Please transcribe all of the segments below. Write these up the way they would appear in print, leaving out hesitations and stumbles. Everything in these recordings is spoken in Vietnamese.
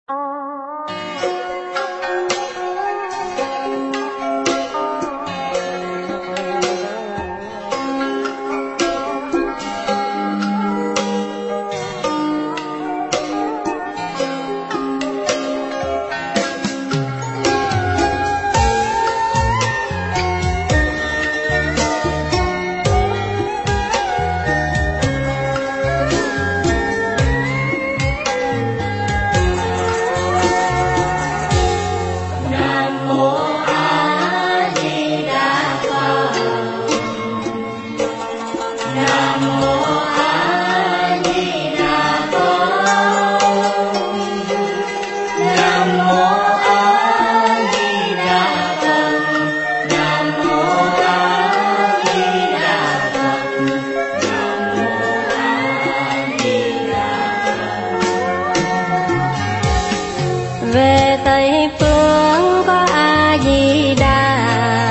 Về Tây phương có A Di Đà,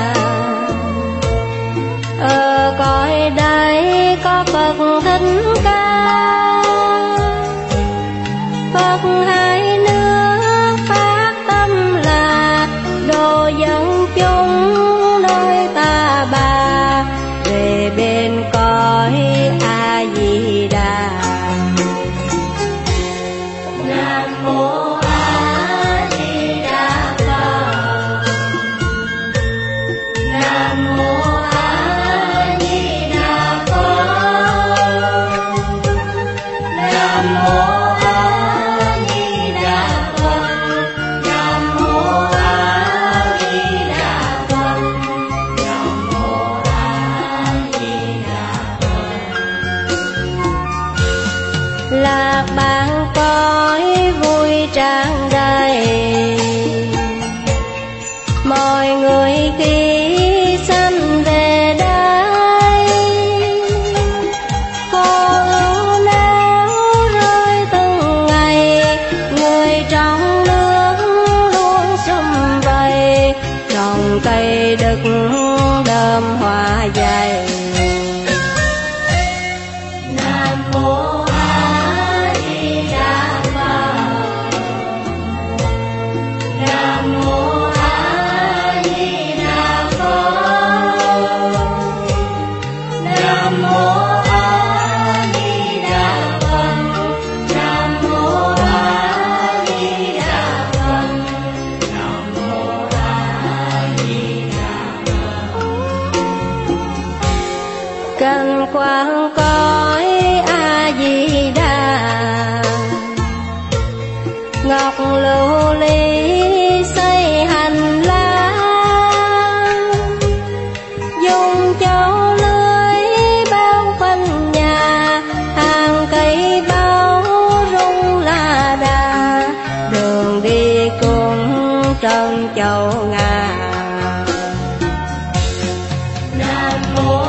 ở cõi đây có Phật Thích Ca. Phật hai nước phát tâm là độ dân chúng nơi ta bà, về bên cõi A Di Đà. Nam mô lạc bạn cõi vui tràn đầy, mọi người khi sanh về đây, khổ ưu não rơi từng ngày, người trong nước luôn sum vầy, trồng cây đực đơm hoa dày. Nam mô cảnh quang cõi A Di Đà, ngọc lưu ly xây hành lang, dùng châu lưới bao quanh nhà, hàng cây bao rung la đà, đường đi cùng trân châu ngà. Nam mô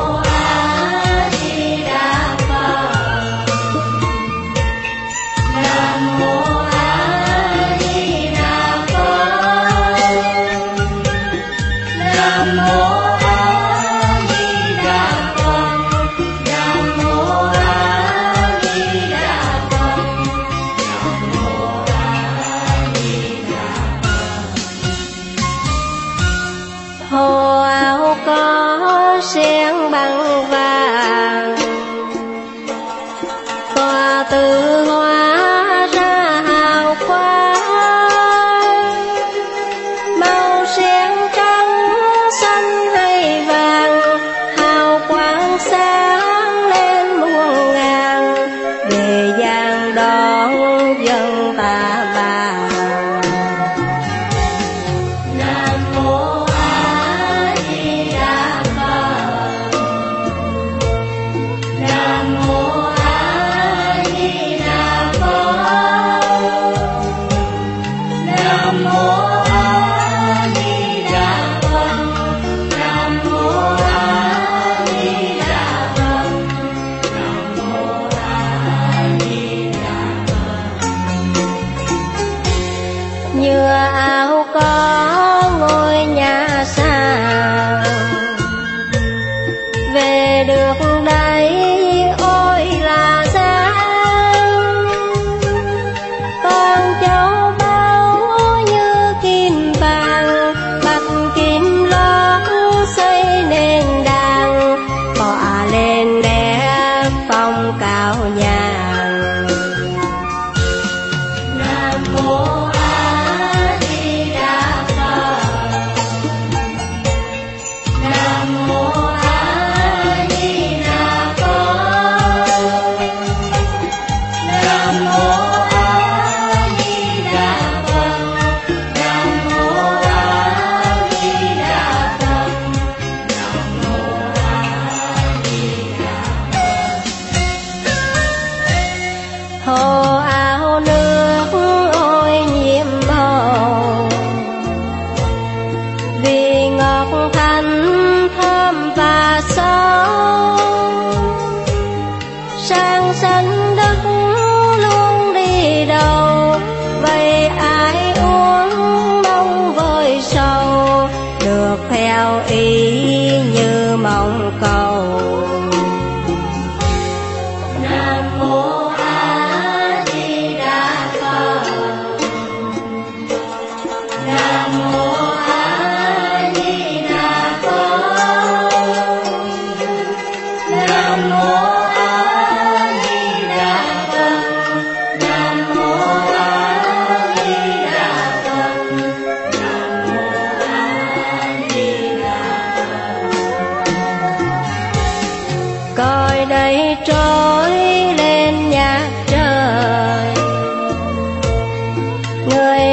hồ áo có sen bằng vàng, tỏa từ hoa ra hào quang, màu sen trắng xanh hay vàng, hào quang sáng lên muôn ngàn, về giang đón dân ta bà. Nam mô như áo có ngôi nhà xa, về được đây ôi là giá, con cháu ba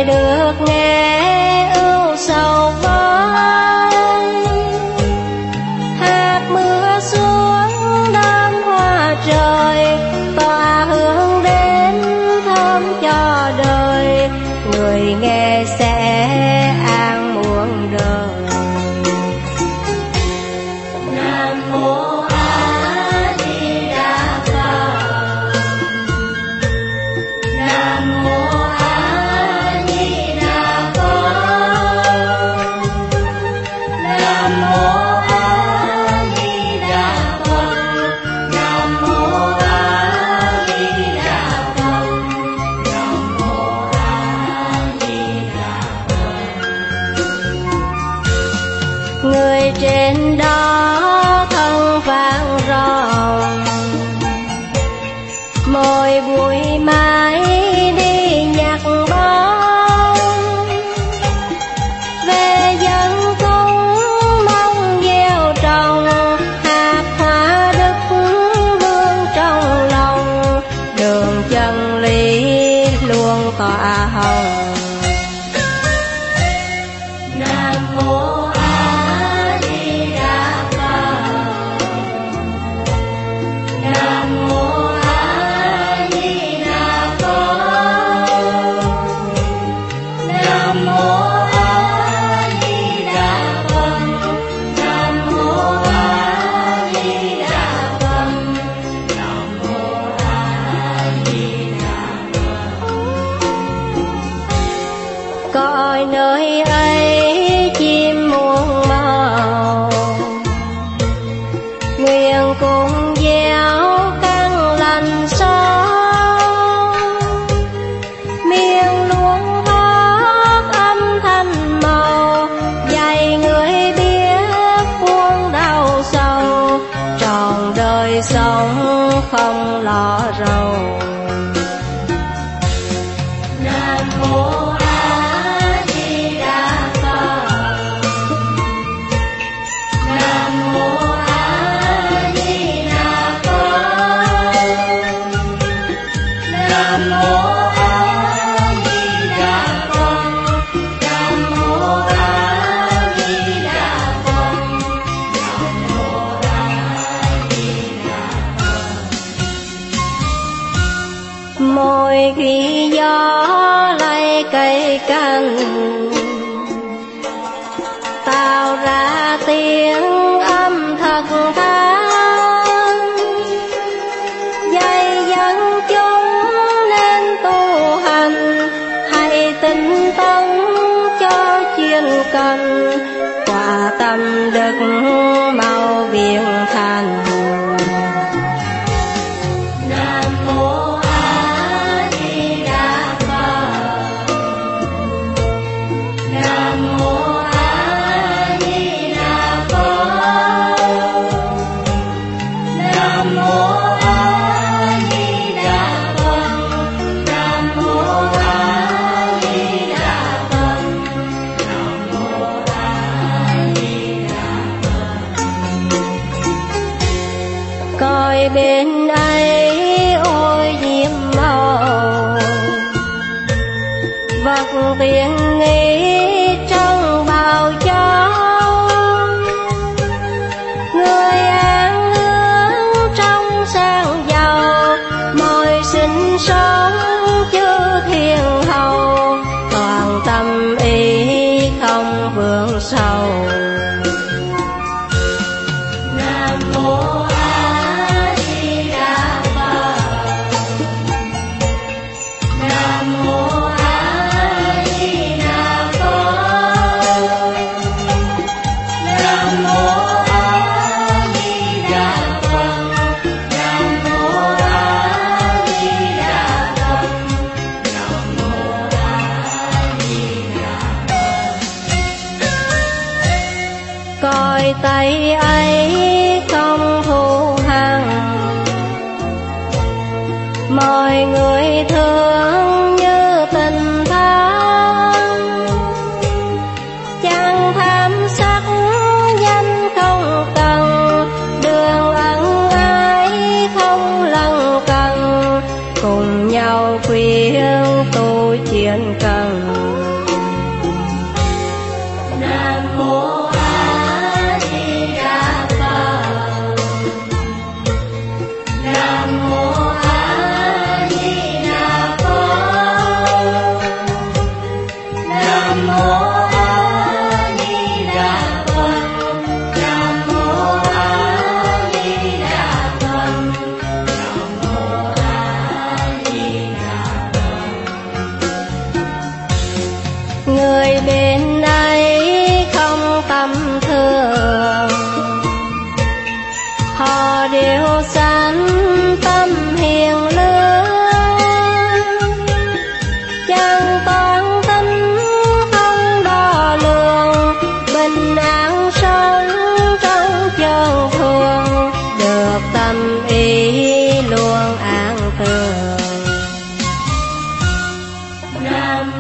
người được nghe ưu sầu vơi. Hạt mưa xuống đơm hoa trời, tỏa hương đến thơm cho đời. Người nghe sẽ an muôn đời. Nam mô A Di Đà Phật. Nam mô A Di Đà Phật. Nam mô A Di Đà Phật. Nam mô A Di Đà Phật. Nam mô A Di Đà Phật. Người trên đó thân vang ròng, mỗi buổi mai đi nhạc bóng. Về dân cung mong gieo trồng, hạt hoa đức vương trong lòng. Đường chân lý luôn tỏa hồng. Nam mô A Di Đà Phật. Nam mô A Di Đà Phật. Nam mô A Di Đà Phật. Nam mô A Di Đà Phật. Nam mô A Di Đà Phật. Cõi nơi ấy chim muôn màu, nguyện cùng gieo căn lành son. Miệng luôn hót âm thanh màu, dạy người biết buông đau sầu. Trọn đời sống không lo rầu. Nam mô A Di Đà Phật. Nam mô A Di Đà Phật. Nam mô A Di Đà Phật. Nam mô A Di Đà Phật. Nam mô A Di Đà Phật. Mỗi khi gió lay cây cành, tạo ra tiếng âm thật than. Dạy dẫn chúng nên tu hành, hãy tinh tấn cho chuyên cần. Quả tâm đức mau biến thành. Nam mô A Di Đà Phật. Nam mô A Di Đà Phật. Nam mô A Di Đà Phật. Nam mô A Di Đà Phật. Nam mô A Di Đà Phật. Coi bên ấy ôi diêm màu, vật tiện nghi trong bào cho. Người an hương trong sang giàu, mọi sinh sống chư thiên hầu. Toàn tâm ý không vướng sầu. Nam mô A Di Đà Phật. Nam mô A Di Đà Phật. Nam mô A Di Đà Phật. Nam mô A Di Đà Phật. Nam mô A Di Đà Phật. Coi tay ấy không thù hằn, mọi người thương như tình thân. Chẳng tham sắc danh không cần, đường ân ái không lân cần. Cùng nhau khuyên tu chuyên cần.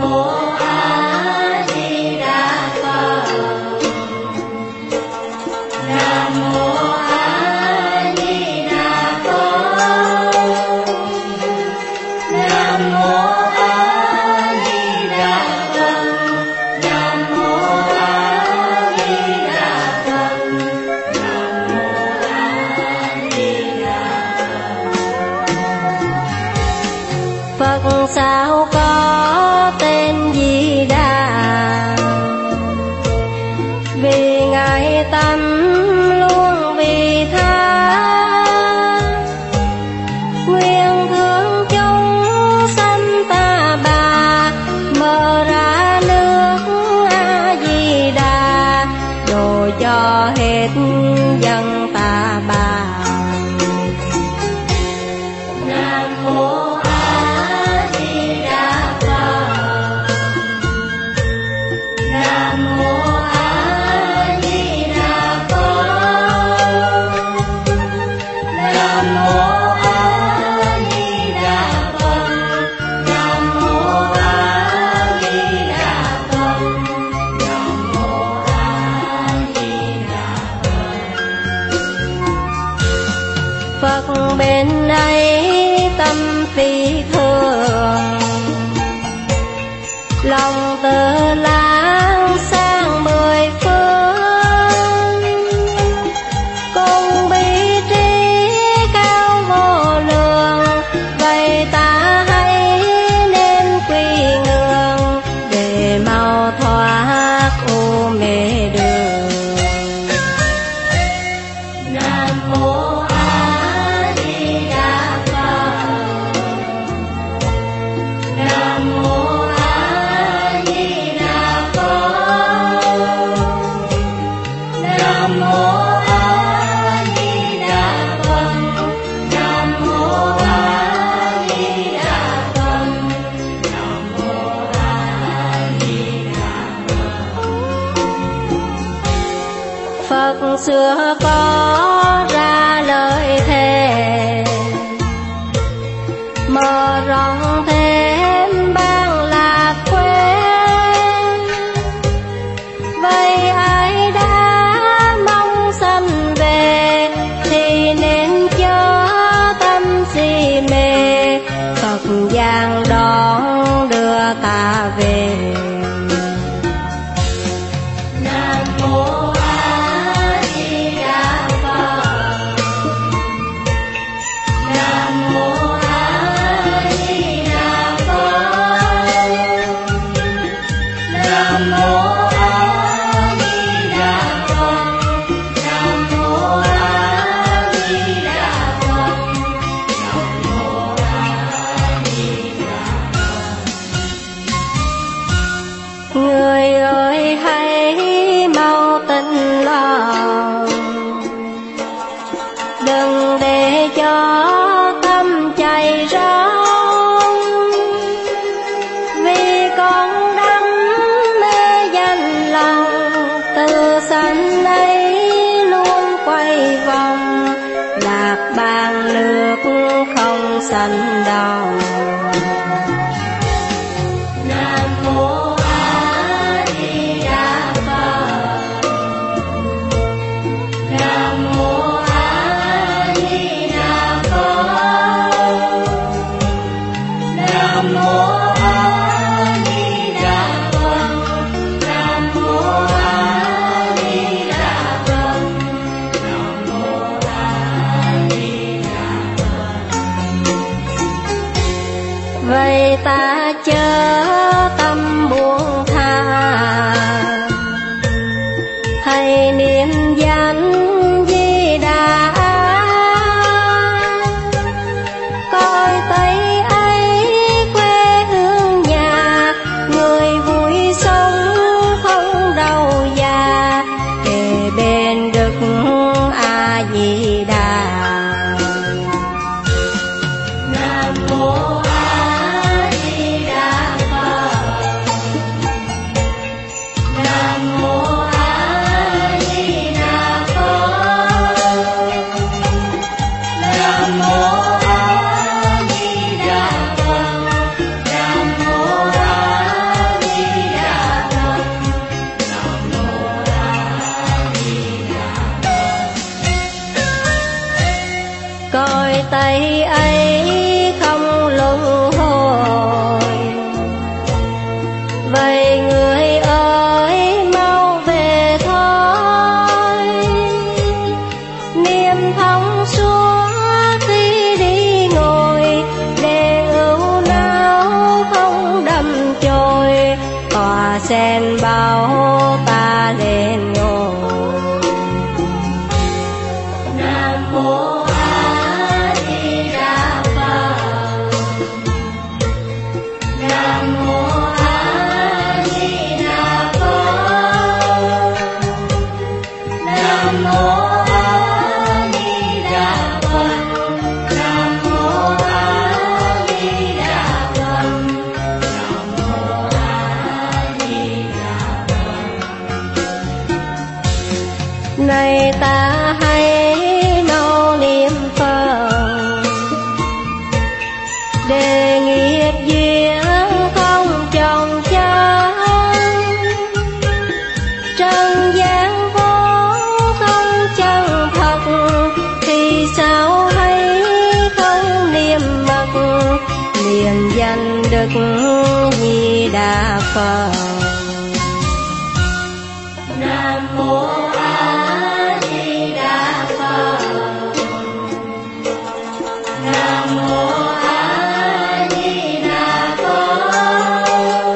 Phật sao có tên Di Đà, vì Ngài tâm luôn vì tha, nguyện thương chúng sanh ta bà, mở ra nước A Di Đà, độ cho hết dân ta bà. Nam mô Phật bên ấy tâm phi thường, lòng tự lãng sang mười phương, cùng bi trí cao vô lượng, vậy ta hãy nên quy ngưỡng, để mau thoát u mê đường. Nam mô Phật xưa có ra lời thề, mở rộng thêm ban lạc quên, vậy ai đã mong sanh về, thì nên chớ tâm si mê, Phật giang đón đưa ta về. Nam mô người ơi hãy mau tỉnh lòng, đừng để cho tâm chạy rong, vì con đắm mê danh lòng, từ sanh ấy luôn quay vòng, lạc bàn nước không sanh đồng. Nam mô vậy người ơi mau về thôi. Niềm thông suốt khi đi ngồi, để ưu não không đâm chồi, tòa sen bao ta lên ngồi. Nam mô A Di Đà Phật. Nam mô A Di Đà Phật. Nam mô A Di Đà Phật. Nam mô A Di Đà Phật. Nam mô A Di Đà Phật. Này ta hãy mau niệm Phật, để nghiệp duyên không chồng chất. Trần gian vốn không chân thật, thì sao hay không niệm mật, niệm danh Đức Di Đà Phật. Nam mô A Di Đà Phật. Nam mô A Di Đà Phật.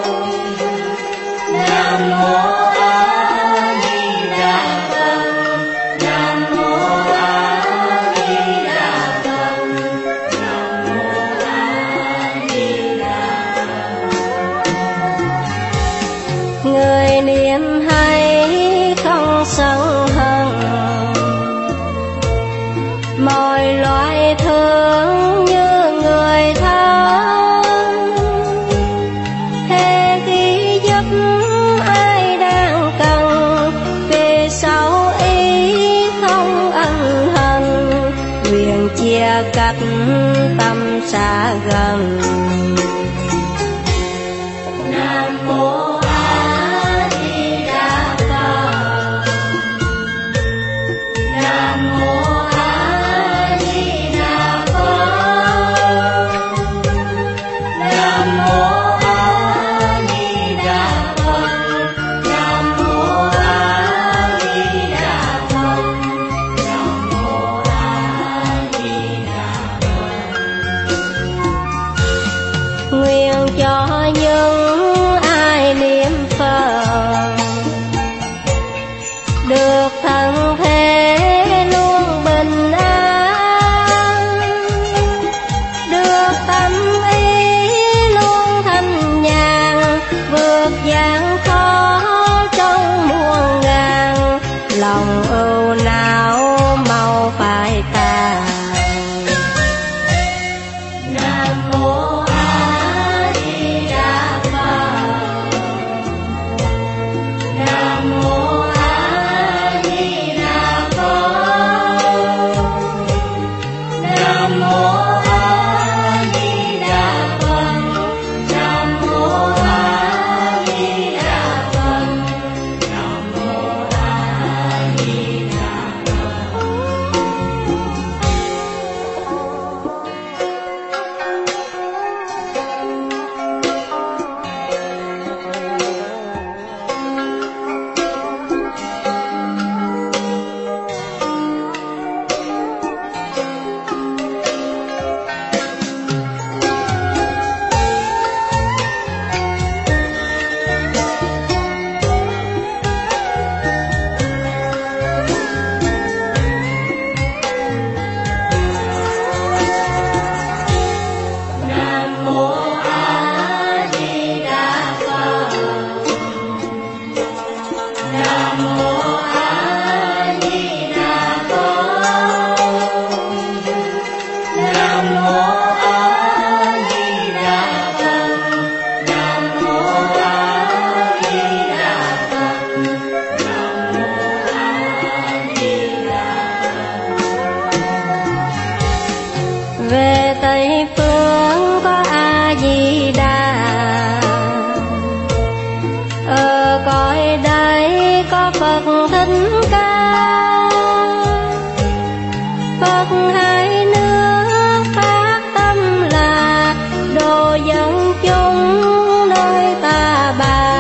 Nam mô A Di Đà Phật. Nam mô A Di Đà Phật. Nam mô A Di Đà Phật. Người niệm hay không sân hận, mọi loại thương như người thân. Thế khi giúp ai đang cần, về sau ý không ân hận, nguyện chia cách tâm xa gần. Nam mô A Di Đà Phật. Nam mô A Di Đà Phật. Nam mô A Di Đà Phật. Nam mô A Di Đà Phật. Nam mô A Di Đà Phật. Nguyện cho những ai niệm Phật, được thân thể luôn bình an, được tâm ý luôn thanh nhàn, vượt gian khó trong muôn ngàn, lòng ưu não mau phai tàn. Nam mô A Di Đà Phật. Nam mô A Di Đà Phật. Nam mô A Di Đà Phật. Nam mô A Di Đà Phật. Nam mô A Di Đà Nam mô A Di Đà Phật. Nam mô A Di Đà Phật. Nam mô A Di Đà Phật. Nam mô A Di Đà Phật. Nam mô A Di Đà Phật. Về Tây phương có A Di Đà, ở cõi đây có Phật Thích Ca. Phật hai nước phát tâm là độ dân chúng nơi ta bà.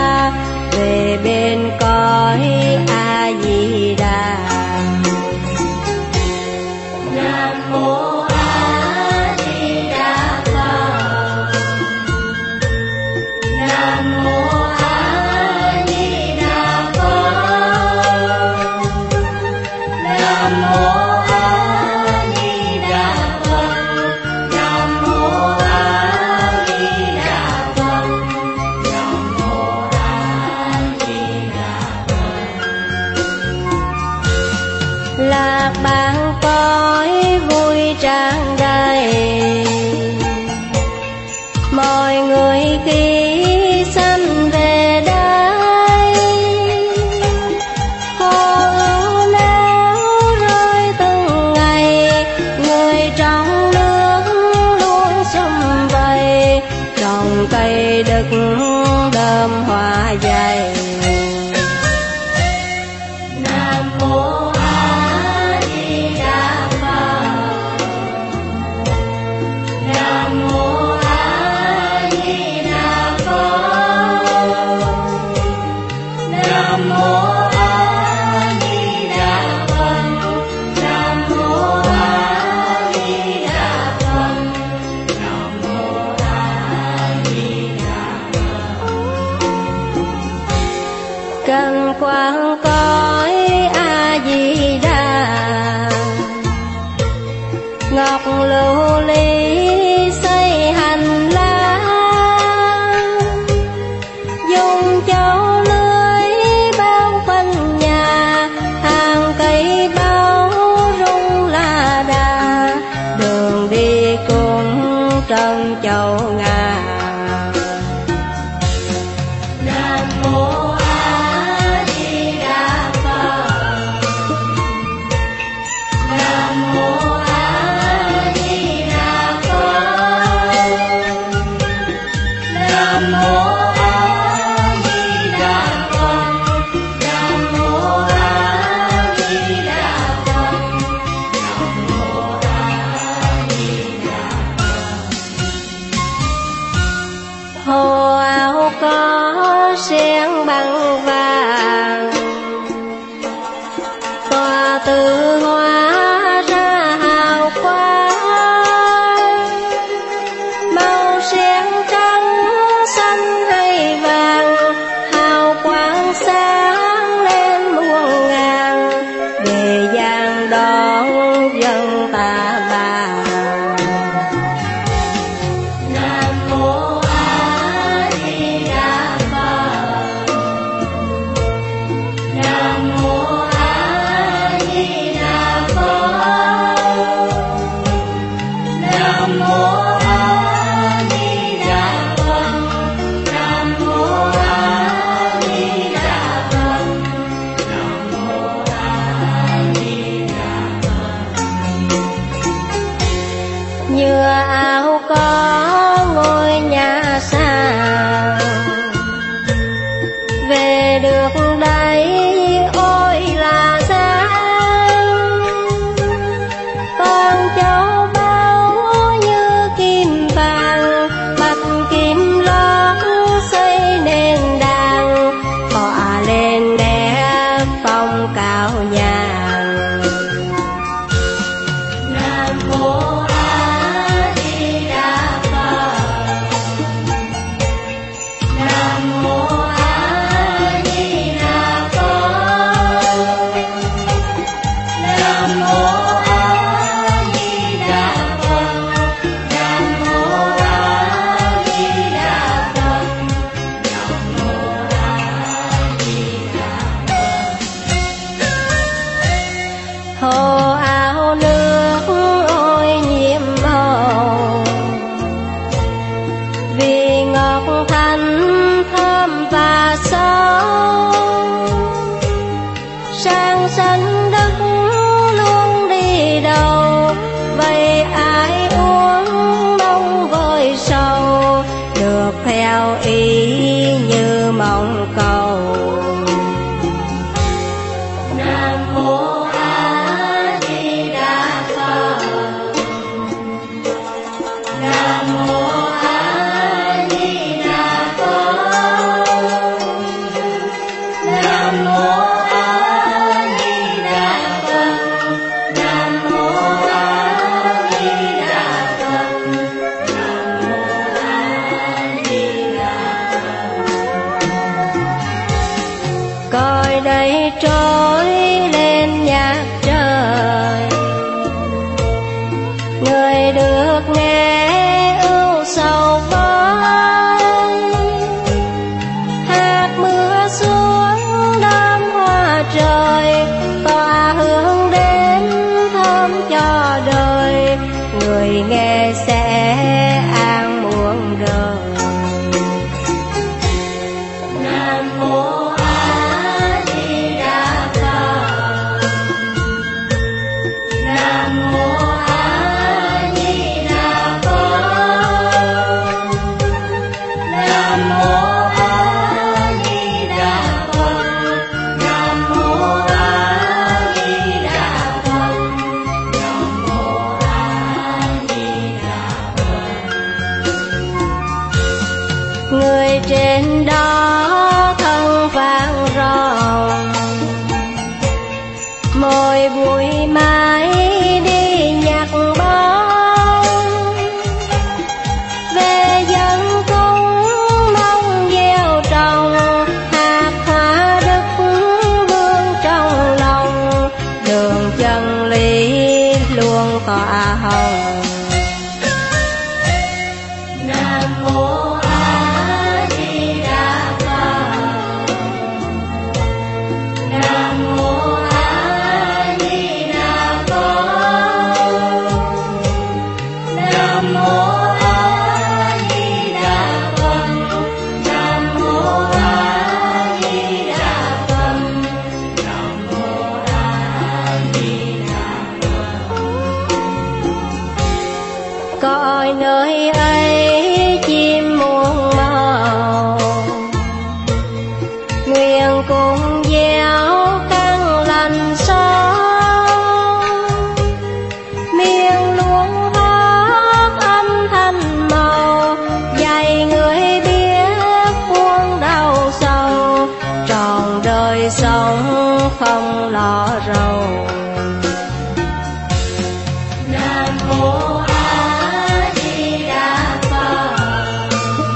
lạc bạn cõi vui tràn đầy, mọi người khi sanh về đây, hô ưu náo rơi từng ngày, người trong nước luôn sum vầy, trồng cây đực đơm hoa dày. Cần quang cõi A Di Đà, ngọc lưu ly xây hành lang, dùng châu lưới bao quanh nhà, hàng cây bao rung la đà, đường đi cũng trân châu ngà. Nam mô hồ áo có sen bằng vàng, tỏa từ hoa ra hào quang, màu sen trắng xanh hay vàng, hào quang sáng lên muôn ngàn, về giang đón dân ta bà. Như áo có ngôi nhà xa, về được đây ôi là giá, con cháu bao như kim vàng, bạch kim lót xây nền đàng, tỏa lên đẹp phong cao nhàn. Nam mô hồ áo nước ôi nhiệm màu, vì ngọc thanh thơm và sâu, sang sanh đất luôn đi đầu, vậy ai uống mong vơi sầu, được theo ý như mong cầu. Nam mô đây trỗi lên nhạc trời. Người được nghe ưu sầu vơi, hạt mưa xuống đơm hoa trời, tỏa hương đến thơm cho đời. Người nghe sẽ an muôn đời. Nam mô A Di Đà Phật. Nam mô A Di Đà Phật. Nam mô A Di Đà Phật. Nam mô A Di Đà Phật. Nam mô A Di Đà Phật. Người trên đó thân vang ròng, môi bụi mãi đi nhạc bóng. Về dân cung mong gieo trồng, hạt hoa đức vương trong lòng. Đường chân lý luôn tỏa hồng. Nam mô A Di Đà Phật. Nam mô A Di Đà Phật. Nam mô A Di Đà Phật. Nam mô A Di Đà Phật. Nam mô A Di Đà Phật. Cõi nơi ấy chim muôn màu, nguyện cùng gieo căn lành sống. Miền luôn hót âm thanh màu, dạy người biết buông đau sầu. Trọn đời sống không lo rầu. Nam mô A Di Đà Phật.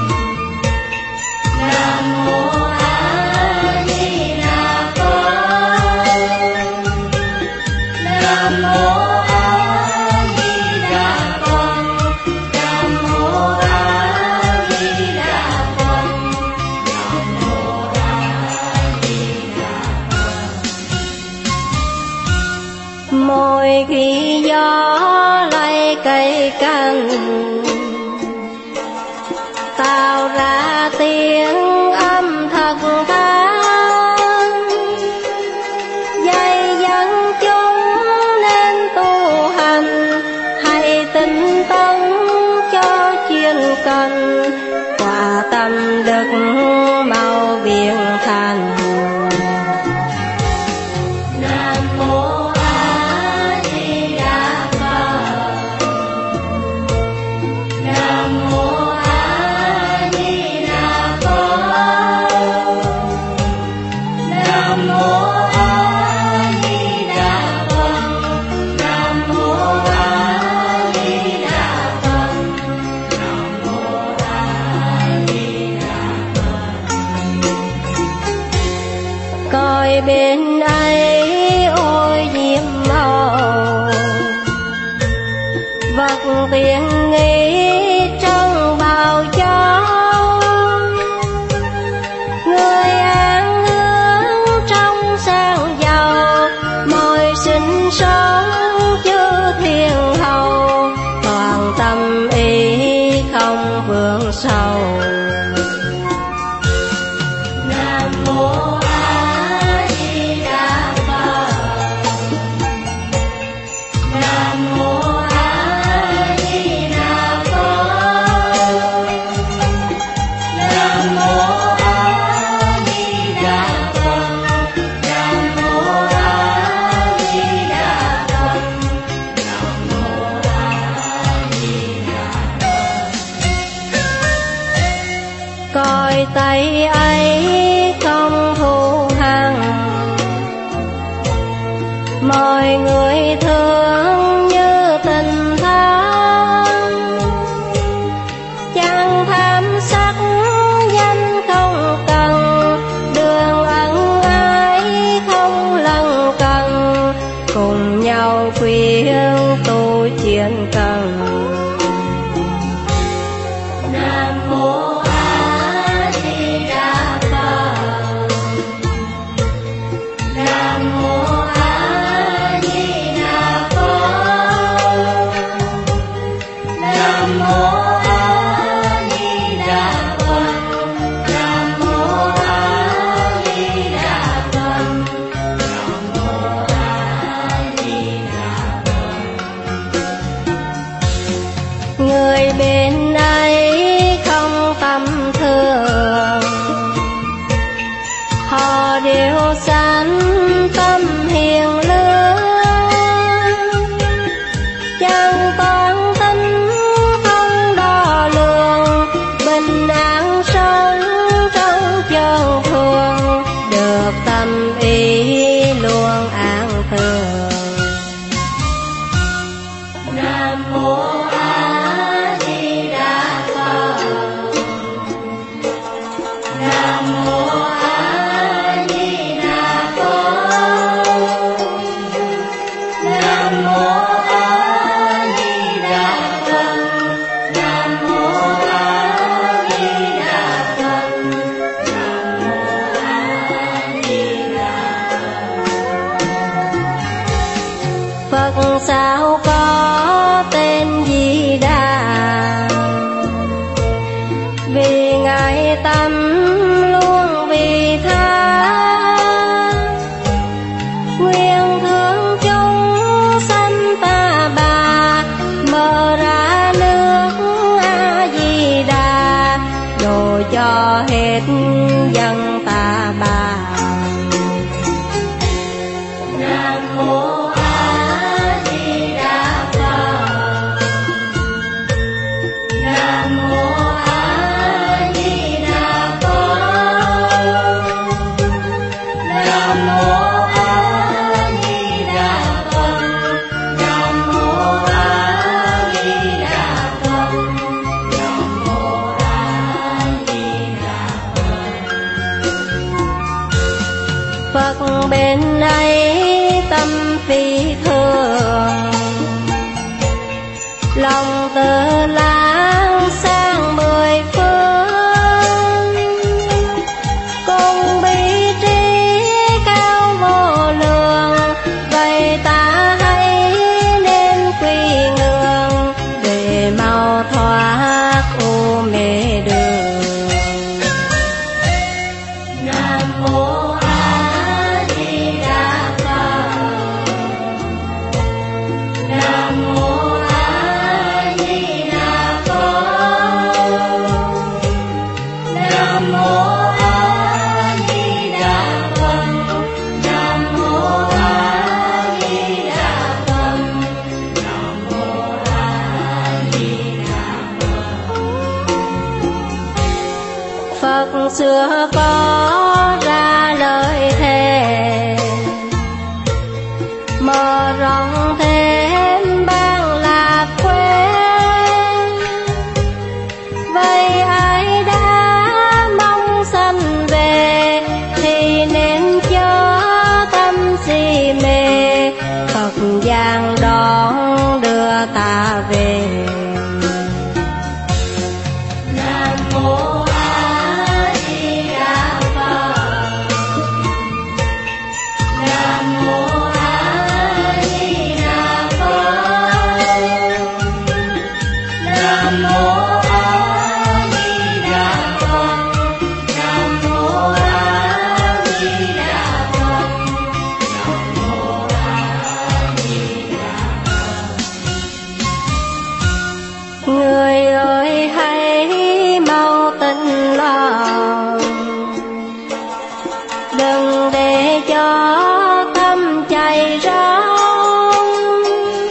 Nam mô A Di Đà Phật. Nam mô A Di Đà Phật. Nam mô A Di Đà Phật. Nam mô A Di Đà Phật. Mỗi khi gió lay cây cành, tạo ra tiếng âm thật than. Dạy dẫn chúng nên tu hành, hãy tinh tấn cho chuyên cần. Quả tâm đức mau viên thành. Nam mô A Di Đà Phật. Nam mô A Di Đà Phật. Nam mô A Di Đà Phật. Nam mô A Di Đà Phật. Nam mô A Di Đà Phật. Coi bên ấy ôi diệm màu, vật tiền nghi trong bào cho. Người an hương trong sang giàu, mọi sinh sống chư thiên hầu. Toàn tâm ý không vướng sầu. Nam mô A Di Đà Phật. Nam mô A Di Đà Phật. Nam mô A Di Đà Phật. Nam mô A Di Đà Phật. Nam mô A Di Đà Phật. Coi tay ấy không điều sanh tâm hiền lương, chẳng toan tính không đo lường, bình an sống trong chân thường, được tâm ý luôn an thường. Nam mô A Di Đà Phật. Nam mô A Di Đà Phật. Nam mô A Di Đà Phật. Nam mô A Di Đà Phật. Nam mô A Di Đà Phật. Phật sao có tên Di Đà, vì Ngài tâm luôn vị tha, nguyện thương chúng sanh ta bà, mở ra nước A Di Đà, độ cho hết dân ta bà. Nam mô A Di Đà Phật. Nam mô A Di Đà Phật. Nam mô A Di Đà Phật. Nam mô A Di Đà Phật. Nam mô A Di Đà Phật. Phật bên ấy tâm phi thường, lòng tự lãng sang mười phương, cùng bi trí cao vô lượng, vậy ta hãy nên quy ngưỡng, để mau thoát u mê đường. Nam mô A Di Đà Phật. Nam mô A Di Đà Phật. Nam mô A Di Đà Phật. Nam mô A Di Đà Phật. Nam mô A Di Đà Phật. Phật xưa có ra lời thề, mở rộng thêm ban lạc quên, vậy ai đã mong sanh về, thì nên cho tâm si mê, Phật giang đón đưa ta về. Nam mô A Di Đà Phật. Nam mô A Di Đà Phật. Nam mô A Di Đà Phật. Nam mô A Di Đà Phật. Nam mô A Di Đà Phật. Người ơi hãy mau tỉnh lòng, đừng để cho tâm chạy rong,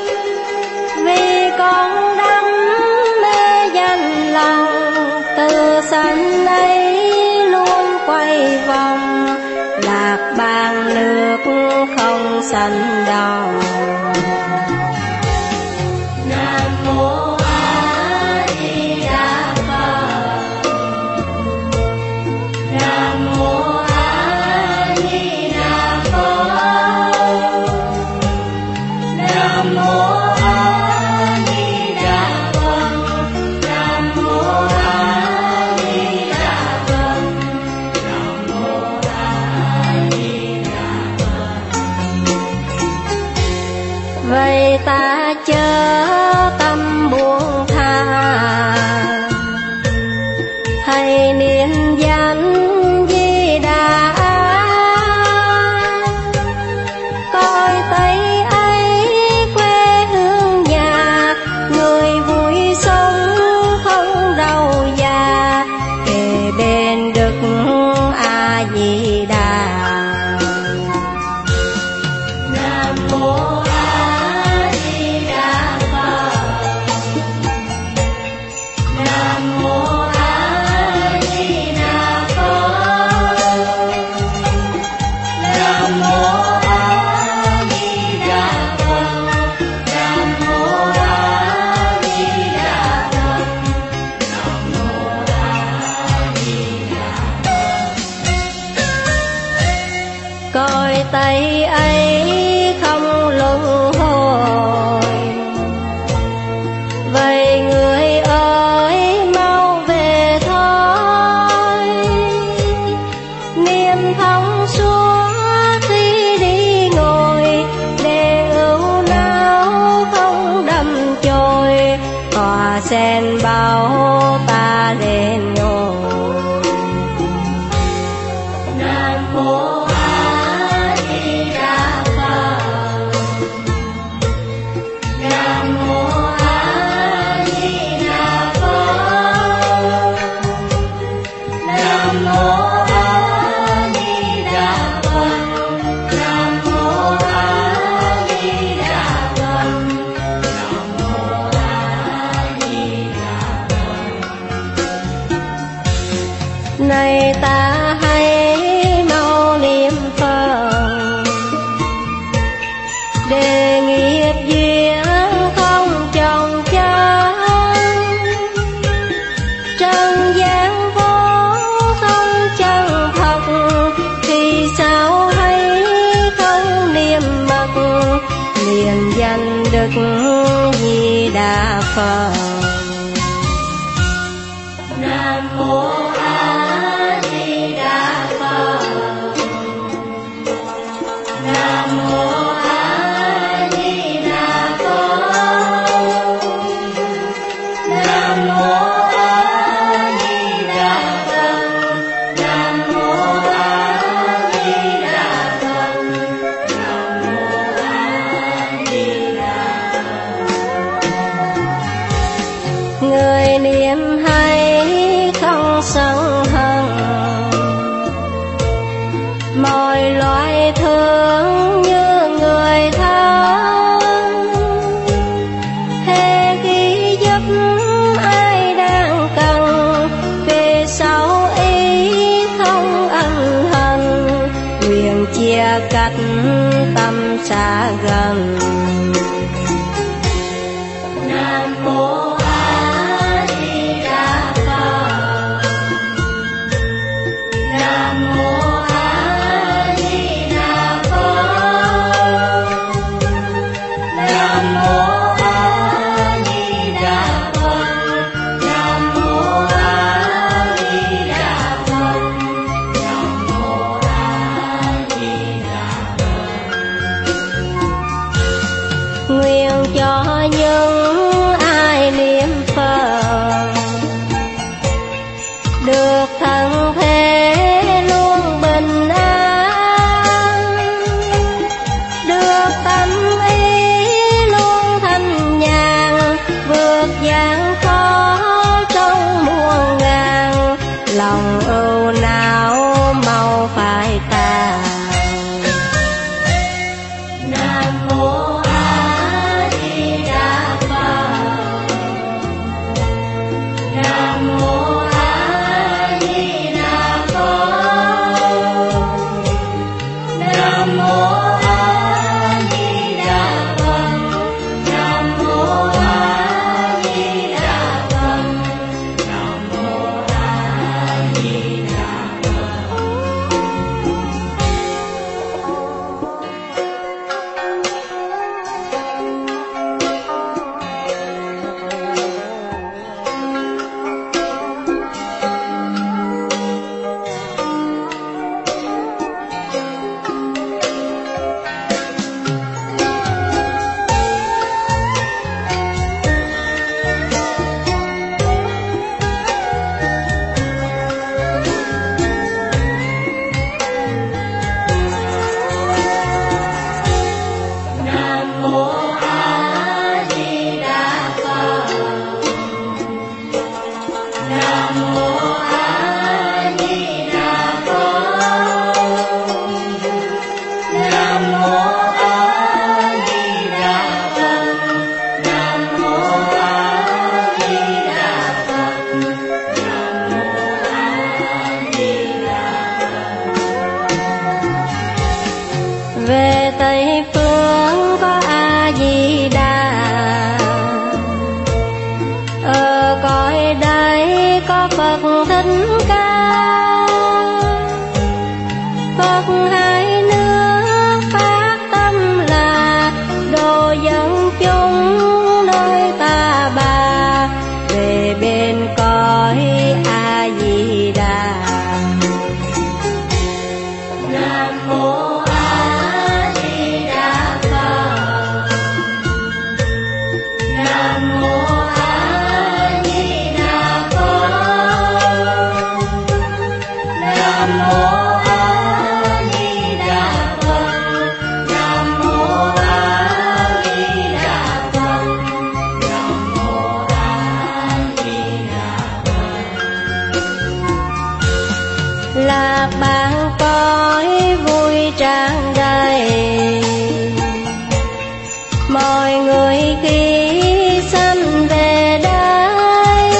vì con đắm mê danh lòng, từ sanh ấy luôn quay vòng, lạc bàn nước không sanh đầu. Nam mô A Di Đà Phật. Nam mô A Di Đà Phật. Nam mô A Di Đà Phật. Nam mô A Di Đà Phật. Nam mô A Di Đà Phật. Vậy ta chớ tâm buông tha, hãy niệm danh Di Đà, coi thấy ấy quê hương nhà, người vui sống không đau già, kề bên Đức A Di Đà. tay ấy không luân hồi. Vậy người ơi mau về thôi, niềm thông suốt khi đi ngồi, để ưu não không đâm chồi, cỏ sen bao ta đến ngồi. Nam mô A Di Đà Phật. Nam mô A Di Đà Phật. Nam mô A Di Đà Phật. Nam mô A Di Đà Phật. Nam mô A Di Đà Phật. Này ta hãy mau niệm Phật, để nghiệp duyên không chồng chất. Trần gian vốn không chân thật, thì sao hay không niệm mật, liền danh Đức Di Đà Phật. Nam mô A Di Đà Phật. Nam mô A Di Đà Phật. Nam mô A Di Đà Phật. Nam mô A Di Đà Phật. Nam mô A Di Đà Phật. Người niệm hay không sân hận, mọi loài thương như người thân. Hễ khi giúp ai đang cần, về sau ý không ân hận, nguyện chia cách tâm xa gần. Nam mô A Di Đà Phật. Nam mô A Di Đà Phật. Nam mô A Di Đà Phật. Nam mô A Di Đà Phật. Nam mô A Di Đà Phật. khoan cõi vui tràn đầy. Mọi người khi sanh về đây,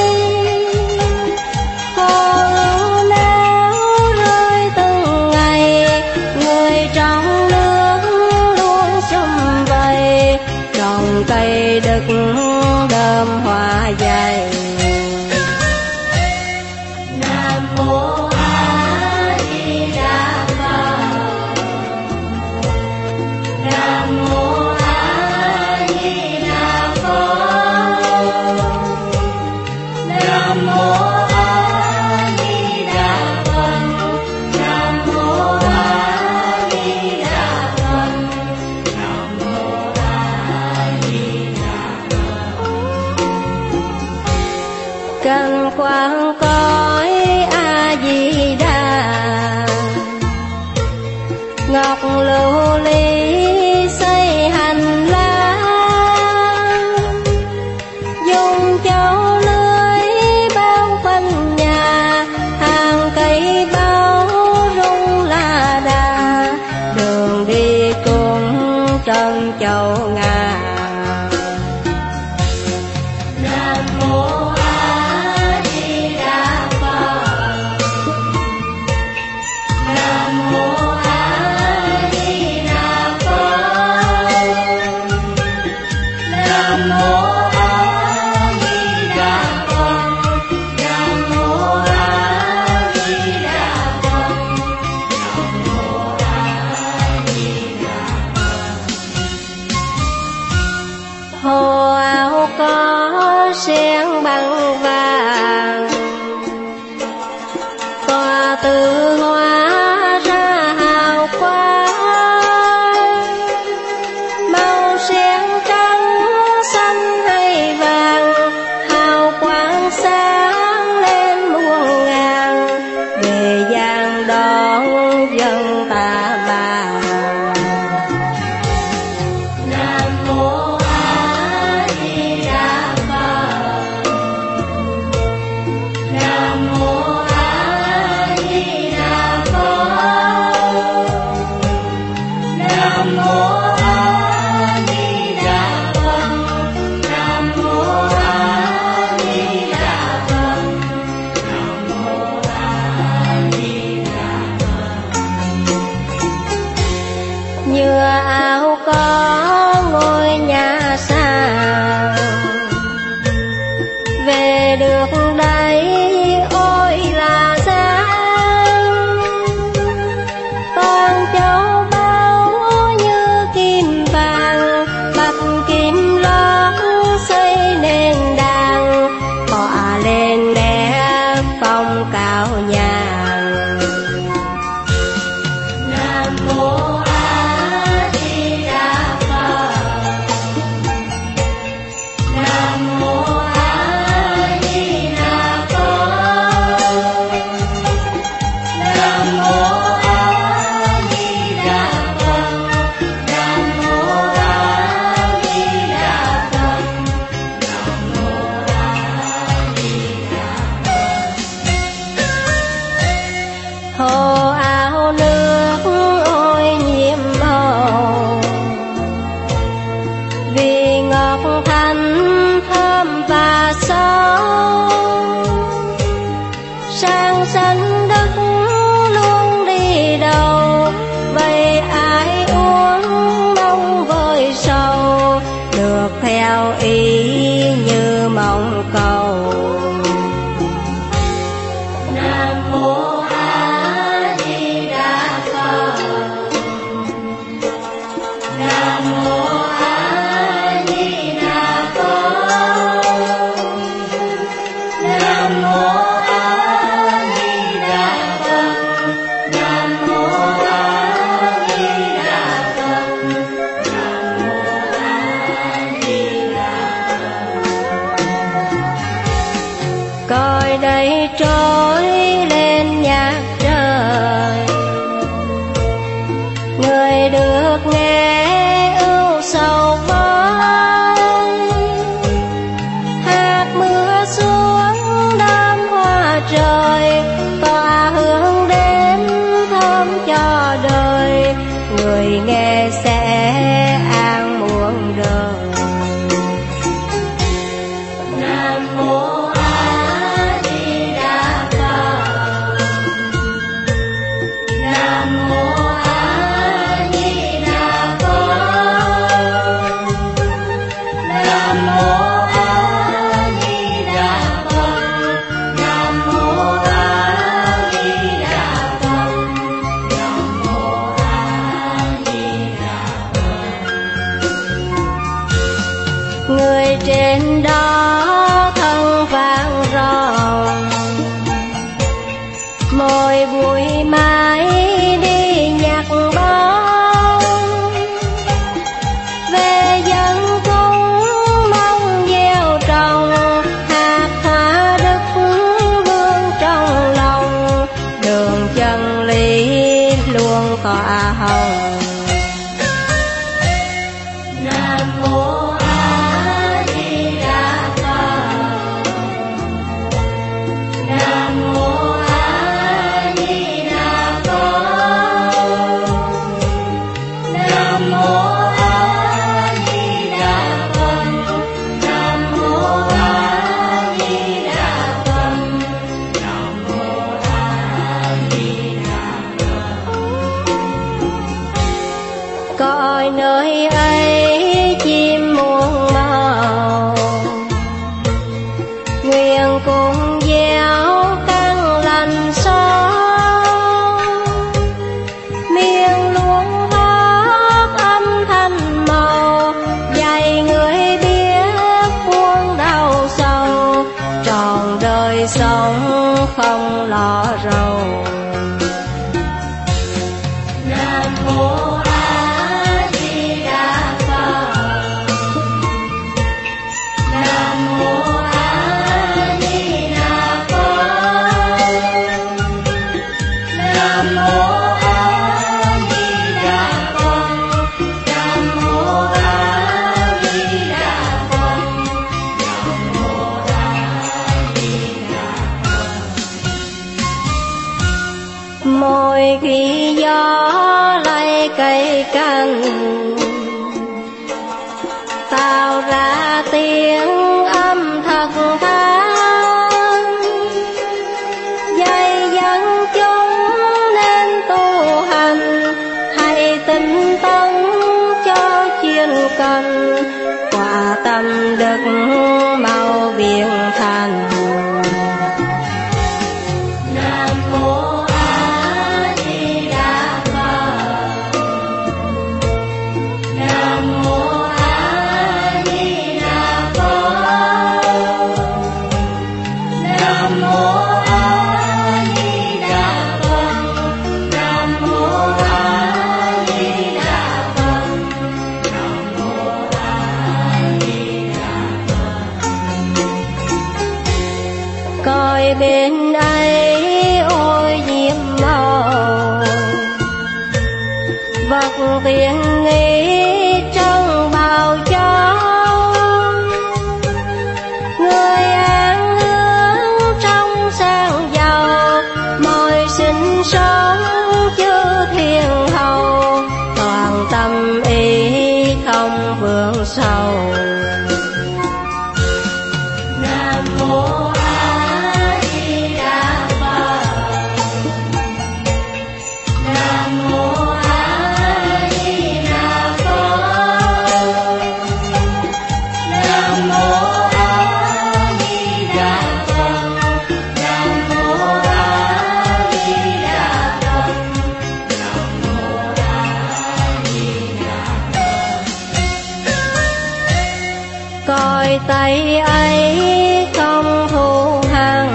hô náo rơi từng ngày, người trong nước luôn sum vầy, trồng cây đực đơm hoa dày. Nam mô A Di Đà Phật. Nam mô A Di Đà Phật. Nam mô A Di Đà Phật. Nam mô A Di Đà Phật. Nam mô A Di Đà Phật. Cần khoan cõi A Di Đà, ngọc lưu ly xây hành lang, dùng châu lưới bao quanh nhà, hàng cây bao rung la đà, đường đi cùng trân châu ngà. Nam mô A Di Đà Phật. Nam mô A Di Đà Phật. Nam mô A Di Đà Phật. Nam mô A Di Đà Phật. Nam mô A Di Đà Phật. Hồ áo có sen bằng vàng, tỏa từ hoa ra hào quang, màu sen trắng xanh hay vàng, hào quang sáng lên muôn ngàn, về gian đón dân ta bà. Nam mô A Di Đà Phật. Nam mô A Di Đà Phật. Nam mô A Di Đà Phật. Nam mô A Di Đà Phật. Nam mô A Di Đà Phật. Nhựa áo có ngôi nhà sàn, về được đây ôi là gian, con cháu bao như kim vàng, bạch kim lót xây nền đàn, tọa lên đẹp phong cao nhàn. Nam mô A Di Đà người nghe sẽ an muôn đời. Nam mô A Di Đà Phật. Nam mô A Di Đà Phật. Nam mô A Di Đà Phật. Nam mô A Di Đà Phật. Nam mô A Di Đà Phật. Người trên đó thân vang ròng, mỗi buổi mai đi nhạc bóng, về dân cung mong gieo trồng hạt hoa đức vương trong lòng, đường chân lý luôn tỏa hồng. Nam mô A Di Đà Phật. Nam mô A Di Đà Phật. Nam mô A Di Đà Phật. Nam mô A Di Đà Phật. Nam mô A Di Đà Phật. Cõi nơi ấy chim muôn màu, nguyện cùng gieo căn lành son, miệng luôn hót âm thanh màu, dạy người biết buông đau sầu, trọn đời sống không lo rầu. Nam mô A Di Đà Phật. Nam mô A Di Đà Phật. Nam mô A Di Đà Phật. Nam mô A Di Đà Phật. Nam mô A Di Đà Phật. Mỗi khi gió lay cây cành, tạo ra tiếng âm thật than, dạy dẫn chúng nên tu hành, hãy tinh tấn cho chuyên cần, quả tâm đức mau biến thành. Nam mô A Di Đà Phật. Nam mô A Di Đà Phật. Nam mô A Di Đà Phật. Nam mô A Di Đà Phật. Nam mô A Di Đà Phật. Coi bên ấy ôi diệm màu, vật tiền nghi trong bào cho, người an hương trong sang giàu, mọi sinh sống chư thiên hầu, toàn tâm ý không vướng sầu. Nam mô A Di Đà Phật. Nam mô A Di Đà Phật. Nam mô A Di Đà Phật. Nam mô A Di Đà Phật. Nam mô A Di Đà Phật. Coi tay ấy không thù hằn,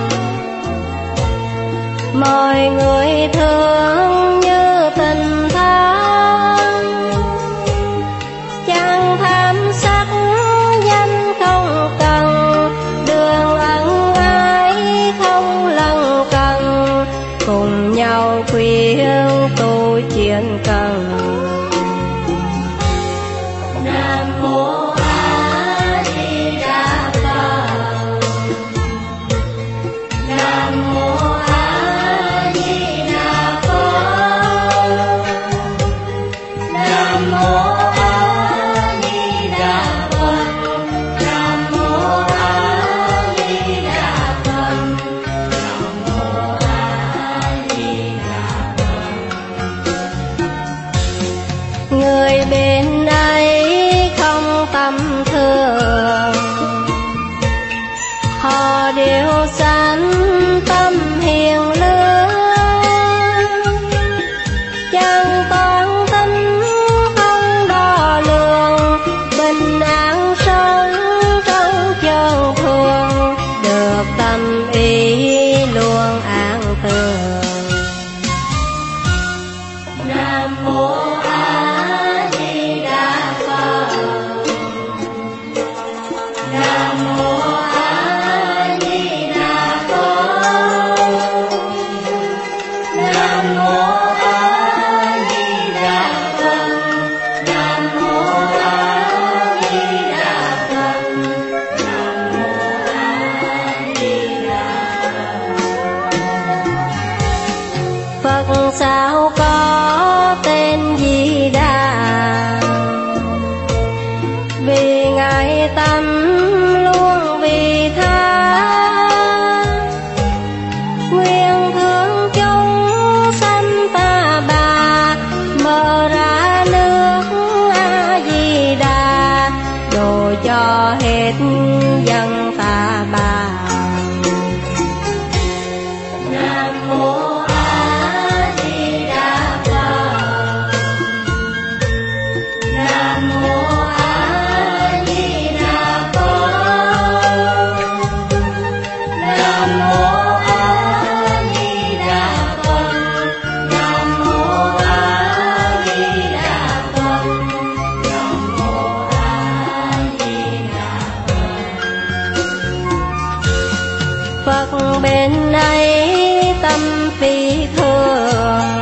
mọi người thương như tình thân, chẳng tham sắc danh không cần, đường ân ái không lân cần, cùng nhau khuyên tu chuyên cần. Nam mô A Di Đà Phật. Nam mô A Di Đà Phật. Nam mô A Di Đà Phật. Nam mô A Di Đà Phật. Nam mô A Di Đà Phật. Nam mô A Di Đà Phật. Nam mô A Di Đà Phật. Phật sao có tên Di Đà, vì ngài tâm luôn vì tha, nguyện thương chúng sanh ta bà, mở ra nước A Di Đà, độ cho hết dân ta bà. Nam mô A Di Đà Phật. Nam mô A Di Đà Phật. Nam mô A Di Đà Phật. Nam mô A Di Đà Phật. Nam mô A Di Đà Phật. Phật bên ấy tâm phi thường,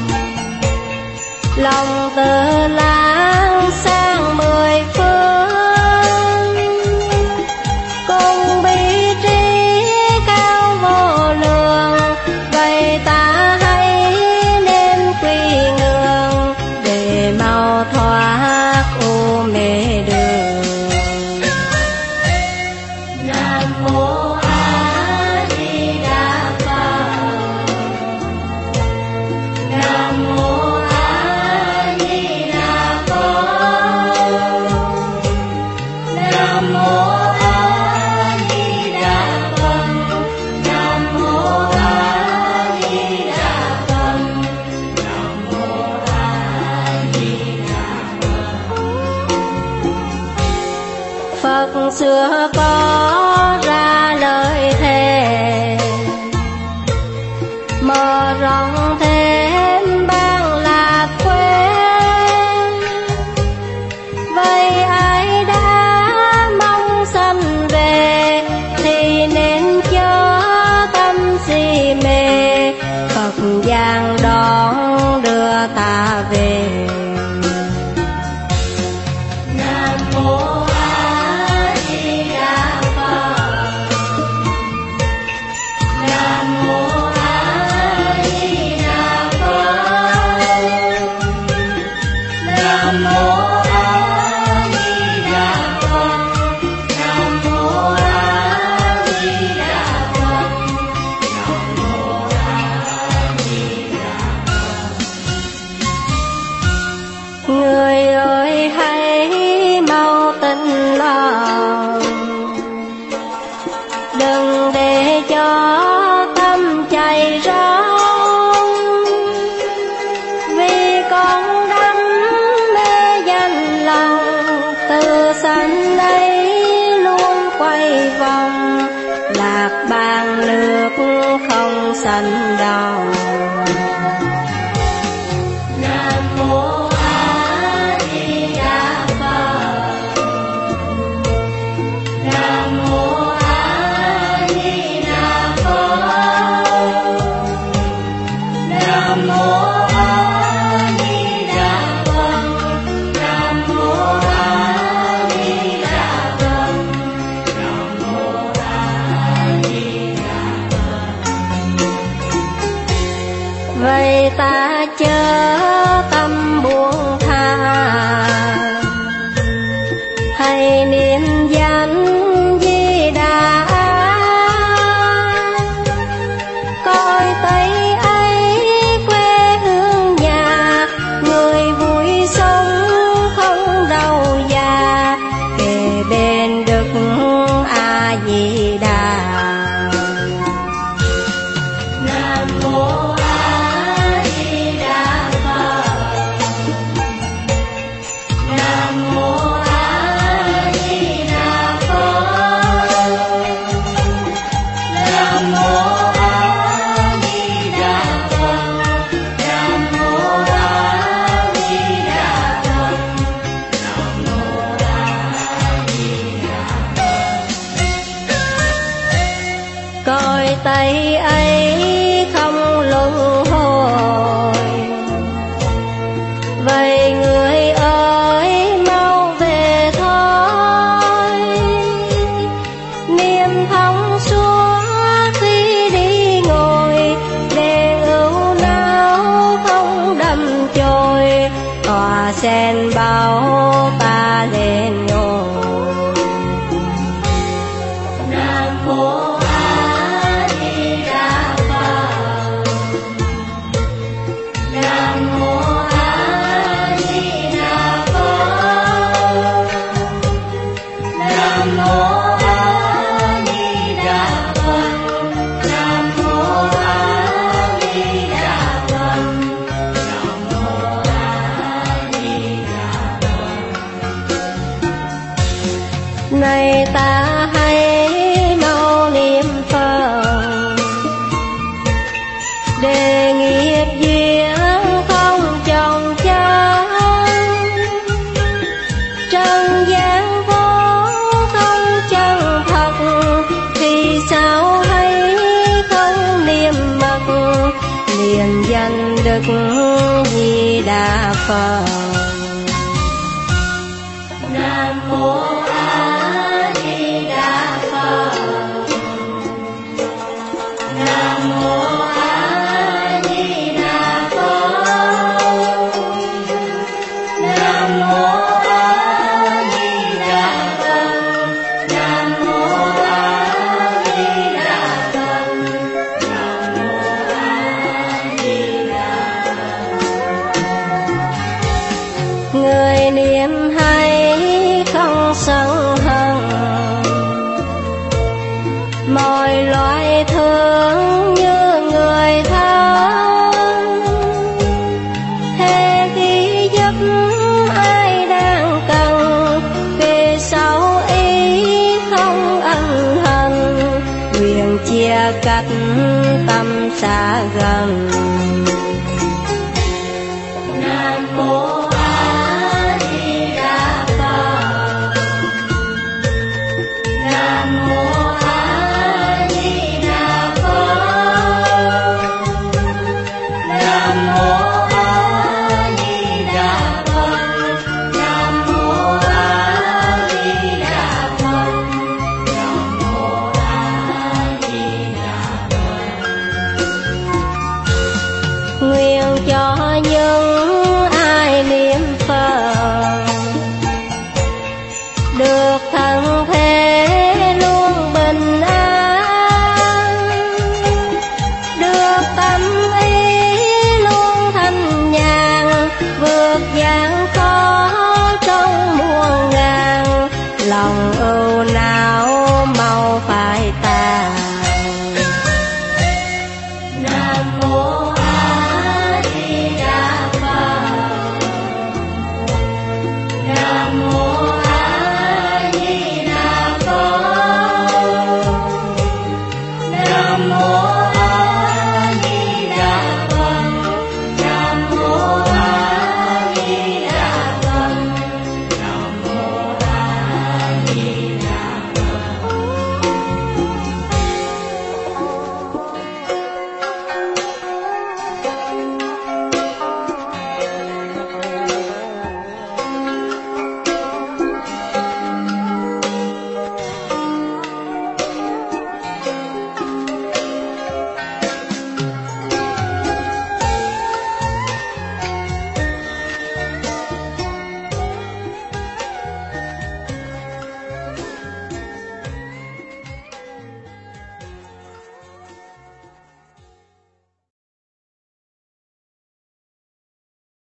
lòng tự lãng sang mười phương, cùng bi trí cao vô lượng, vậy ta hãy nên quy ngưỡng, để mau thoát u mê đường. Nam mô A Di Đà Phật. Nam mô A Di Đà Phật. Nam mô A Di Đà Phật. Nam mô A Di Đà Phật. Nam mô A Di Đà Phật. Phật xưa có ra lời thề, mở rộng thêm ban lạc quên, vậy ai đã mong sanh về, thì nên chớ tâm si mê, Phật giang đón đưa ta về. Nam mô A Di Đà Phật. Nam mô A Di Đà Phật. Nam mô A Di Đà Phật. Nam mô A Di Đà Phật. Nam mô A Di Đà Phật. Người ơi hãy mau tỉnh lòng, đừng để cho tâm chạy rong, vì con đắm mê danh lòng, từ sanh ấy luôn quay vòng, lạc bàn nước không sanh đầu. Nam mô A Di Đà Phật. Nam mô A Di Đà Phật. Nam mô A Di Đà Phật. Nam mô A Di Đà Phật. Nam mô A Di Đà Phật. Vậy ta chớ tâm buông tha, hãy niệm danh Di Đà, coi Tây ấy quê hương nhà, người vui sống không đau già, kề bên Đức A Di Đà. Nam mô A Di Đà Phật. hoa sen bao ta lên ngồi. Nam mô A Di Đà Phật. Nam mô A Di Đà Phật. Nam mô A Di Đà Phật. Nam mô A Di Đà Phật. Nam mô A Di Đà Phật. Này ta hãy mau niệm Phật, để nghiệp duyên không chồng chất. Trần gian vốn không chân thật, vì sao hay không niệm mật, niệm danh Đức Di Đà Phật. Nam mô A Di Đà Phật. Nam mô A Di Đà Phật. Nam mô A Di Đà Phật. Nam mô A Di Đà Phật. Nam mô A Di Đà Phật. Người niệm hay không sân hận, mọi loài thương như người thân. Thế khi giúp ai đang cần, về sau ý không ân hận, nguyện chia cách tâm xa gần.